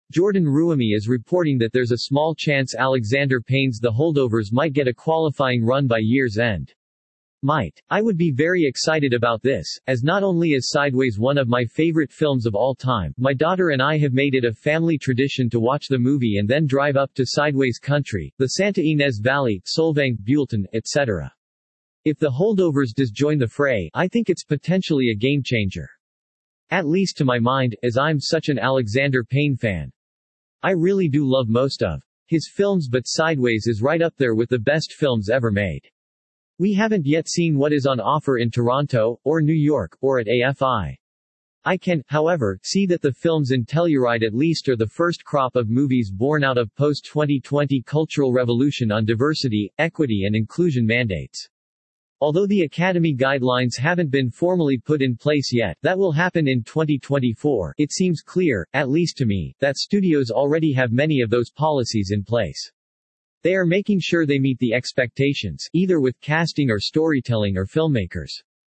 Jordan Ruumi is reporting that there's a small chance Alexander Payne's The Holdovers might get a qualifying run by year's end. Might. I would be very excited about this, as not only is Sideways one of my favorite films of all time, my daughter and I have made it a family tradition to watch the movie and then drive up to Sideways country, the Santa Ynez Valley, Solvang, Buellton, etc. If The Holdovers does join the fray, I think it's potentially a game changer. At least to my mind, as I'm such an Alexander Payne fan. I really do love most of his films, but Sideways is right up there with the best films ever made. We haven't yet seen what is on offer in Toronto, or New York, or at AFI. I can, however, see that the films in Telluride at least are the first crop of movies born out of post-2020 cultural revolution on diversity, equity and inclusion mandates. Although the Academy guidelines haven't been formally put in place yet, that will happen in 2024, it seems clear, at least to me, that studios already have many of those policies in place. They are making sure they meet the expectations, either with casting or storytelling or filmmakers.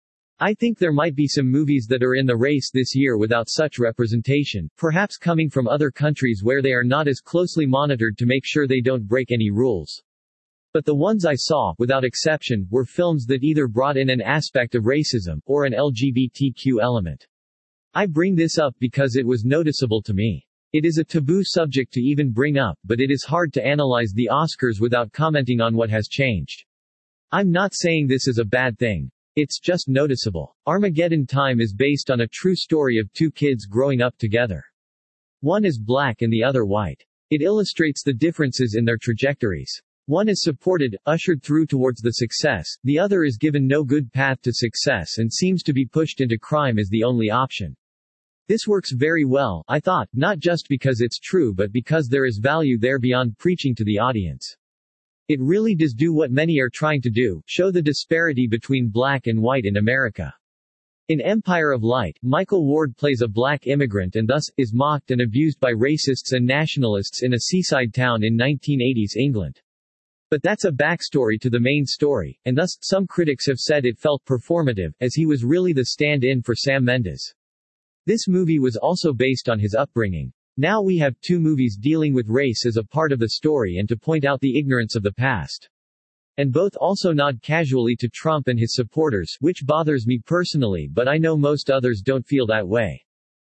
I think there might be some movies that are in the race this year without such representation, perhaps coming from other countries where they are not as closely monitored to make sure they don't break any rules. But the ones I saw, without exception, were films that either brought in an aspect of racism, or an LGBTQ element. I bring this up because it was noticeable to me. It is a taboo subject to even bring up, but it is hard to analyze the Oscars without commenting on what has changed. I'm not saying this is a bad thing. It's just noticeable. Armageddon Time is based on a true story of two kids growing up together. One is black and the other white. It illustrates the differences in their trajectories. One is supported, ushered through towards the success, the other is given no good path to success and seems to be pushed into crime as the only option. This works very well, I thought, not just because it's true but because there is value there beyond preaching to the audience. It really does do what many are trying to do, show the disparity between black and white in America. In Empire of Light, Michael Ward plays a black immigrant and thus, is mocked and abused by racists and nationalists in a seaside town in 1980s England. But that's a backstory to the main story, and thus, some critics have said it felt performative, as he was really the stand-in for Sam Mendes. This movie was also based on his upbringing. Now we have two movies dealing with race as a part of the story and to point out the ignorance of the past. And both also nod casually to Trump and his supporters, which bothers me personally, but I know most others don't feel that way.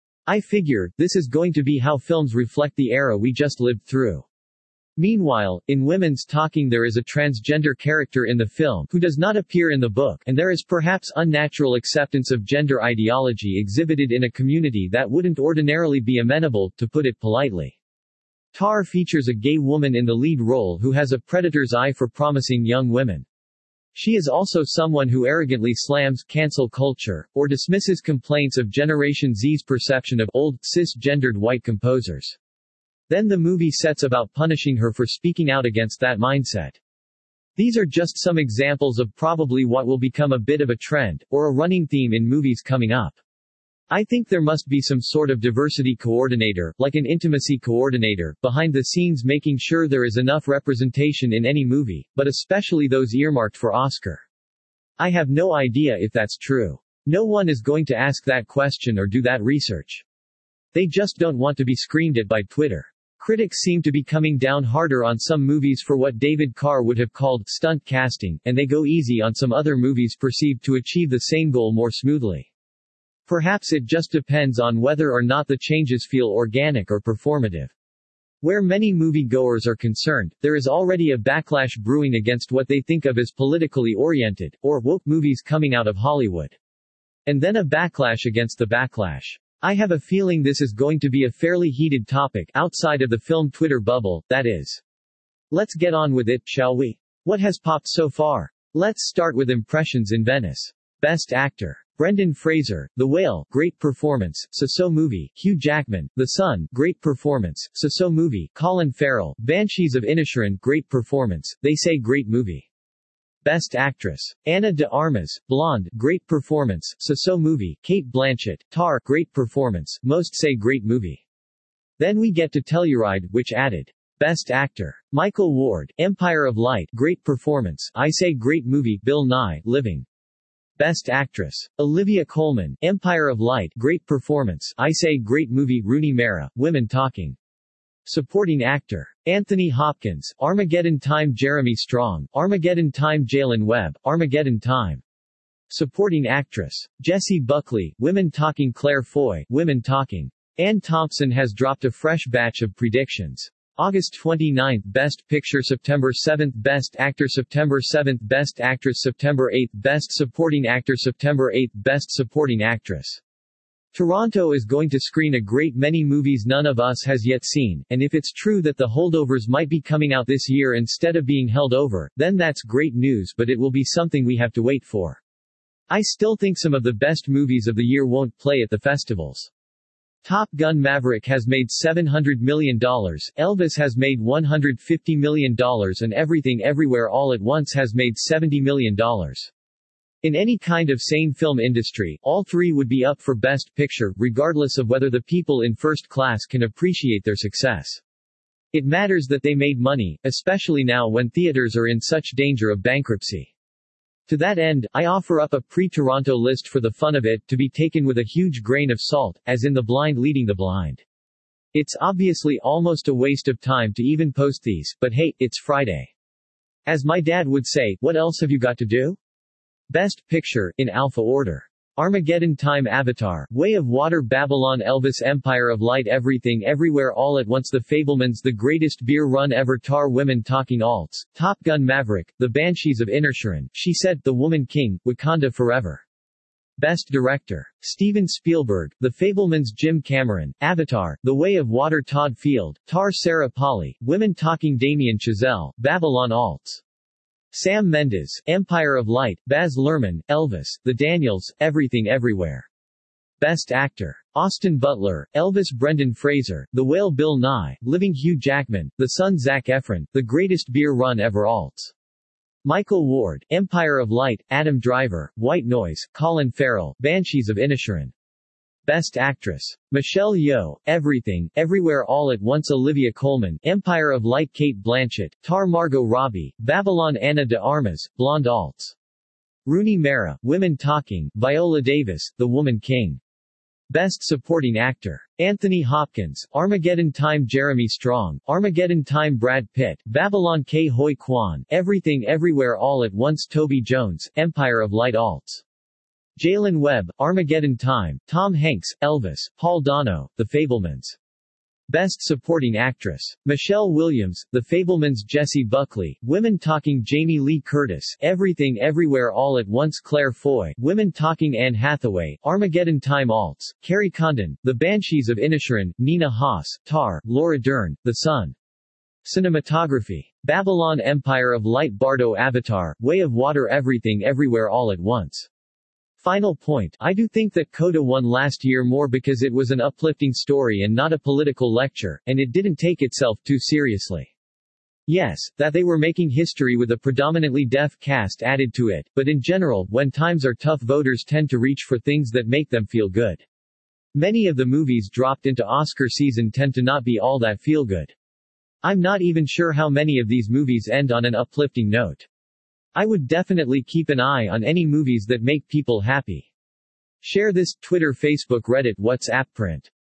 I figure, this is going to be how films reflect the era we just lived through. Meanwhile, in Women's Talking there is a transgender character in the film who does not appear in the book, and there is perhaps unnatural acceptance of gender ideology exhibited in a community that wouldn't ordinarily be amenable, to put it politely. Tar features a gay woman in the lead role who has a predator's eye for promising young women. She is also someone who arrogantly slams cancel culture, or dismisses complaints of Generation Z's perception of old, cisgendered white composers. Then the movie sets about punishing her for speaking out against that mindset. These are just some examples of probably what will become a bit of a trend, or a running theme in movies coming up. I think there must be some sort of diversity coordinator, like an intimacy coordinator, behind the scenes making sure there is enough representation in any movie, but especially those earmarked for Oscar. I have no idea if that's true. No one is going to ask that question or do that research. They just don't want to be screamed at by Twitter. Critics seem to be coming down harder on some movies for what David Carr would have called stunt casting, and they go easy on some other movies perceived to achieve the same goal more smoothly. Perhaps it just depends on whether or not the changes feel organic or performative. Where many moviegoers are concerned, there is already a backlash brewing against what they think of as politically oriented, or woke movies coming out of Hollywood. And then a backlash against the backlash. I have a feeling this is going to be a fairly heated topic outside of the film Twitter bubble, that is. Let's get on with it, shall we? What has popped so far? Let's start with impressions in Venice. Best Actor. Brendan Fraser, The Whale, great performance, So-So Movie. Hugh Jackman, The Son, great performance, So-So Movie. Colin Farrell, Banshees of Inisherin, great performance, They Say great movie. Best Actress. Ana de Armas, Blonde, great performance, So-So Movie. Cate Blanchett, Tar, great performance, Most Say great movie. Then we get to Telluride, which added Best Actor. Michael Ward, Empire of Light, great performance, I Say great movie. Bill Nye, Living. Best Actress. Olivia Colman, Empire of Light, great performance, I Say great movie. Rooney Mara, Women Talking. Supporting actor. Anthony Hopkins, Armageddon Time. Jeremy Strong, Armageddon Time. Jalen Webb, Armageddon Time. Supporting actress. Jessie Buckley, Women Talking. Claire Foy, Women Talking. Anne Thompson has dropped a fresh batch of predictions. August 29, Best Picture. September 7, Best Actor. September 7, Best Actress. September 8, Best Supporting Actor. September 8, Best Supporting Actress. Toronto is going to screen a great many movies none of us has yet seen, and if it's true that the holdovers might be coming out this year instead of being held over, then that's great news, but it will be something we have to wait for. I still think some of the best movies of the year won't play at the festivals. Top Gun Maverick has made $700 million, Elvis has made $150 million, and Everything Everywhere All at Once has made $70 million. In any kind of sane film industry, all three would be up for Best Picture, regardless of whether the people in first class can appreciate their success. It matters that they made money, especially now when theaters are in such danger of bankruptcy. To that end, I offer up a pre-Toronto list for the fun of it, to be taken with a huge grain of salt, as in The Blind Leading the Blind. It's obviously almost a waste of time to even post these, but hey, it's Friday. As my dad would say, what else have you got to do? Best Picture, in alpha order. Armageddon Time. Avatar, Way of Water. Babylon. Elvis. Empire of Light. Everything Everywhere All at Once. The Fabelmans. The Greatest Beer Run Ever. Tar. Women Talking. Alts. Top Gun Maverick, The Banshees of Inisherin, She Said, The Woman King, Wakanda Forever. Best Director. Steven Spielberg, The Fabelmans. Jim Cameron, Avatar, The Way of Water. Todd Field, Tar. Sarah Polley, Women Talking. Damien Chazelle, Babylon. Alts. Sam Mendes, Empire of Light, Baz Luhrmann, Elvis, The Daniels, Everything Everywhere. Best Actor. Austin Butler, Elvis. Brendan Fraser, The Whale. Bill Nye, Living. Hugh Jackman, The Son. Zac Efron, The Greatest Beer Run Ever. Alts. Michael Ward, Empire of Light, Adam Driver, White Noise, Colin Farrell, Banshees of Inisherin. Best Actress. Michelle Yeoh, Everything, Everywhere All at Once. Olivia Colman, Empire of Light. Cate Blanchett, Tar. Margot Robbie, Babylon. Ana de Armas, Blonde. Alts. Rooney Mara, Women Talking, Viola Davis, The Woman King. Best Supporting Actor. Anthony Hopkins, Armageddon Time. Jeremy Strong, Armageddon Time. Brad Pitt, Babylon. Ke Huy Quan, Everything Everywhere All at Once. Toby Jones, Empire of Light. Alts. Jalen Webb, Armageddon Time. Tom Hanks, Elvis, Paul Dano, The Fabelmans. Best Supporting Actress. Michelle Williams, The Fabelmans. Jessie Buckley, Women Talking. Jamie Lee Curtis, Everything Everywhere All at Once. Claire Foy, Women Talking. Anne Hathaway, Armageddon Time. Alts. Carrie Condon, The Banshees of Inisherin, Nina Haas, Tar. Laura Dern, The Son. Cinematography. Babylon. Empire of Light. Bardo. Avatar, Way of Water. Everything Everywhere All at Once. Final point, I do think that Coda won last year more because it was an uplifting story and not a political lecture, and it didn't take itself too seriously. Yes, that they were making history with a predominantly deaf cast added to it, but in general, when times are tough, voters tend to reach for things that make them feel good. Many of the movies dropped into Oscar season tend to not be all that feel good. I'm not even sure how many of these movies end on an uplifting note. I would definitely keep an eye on any movies that make people happy. Share this, Twitter, Facebook, Reddit, WhatsApp, print.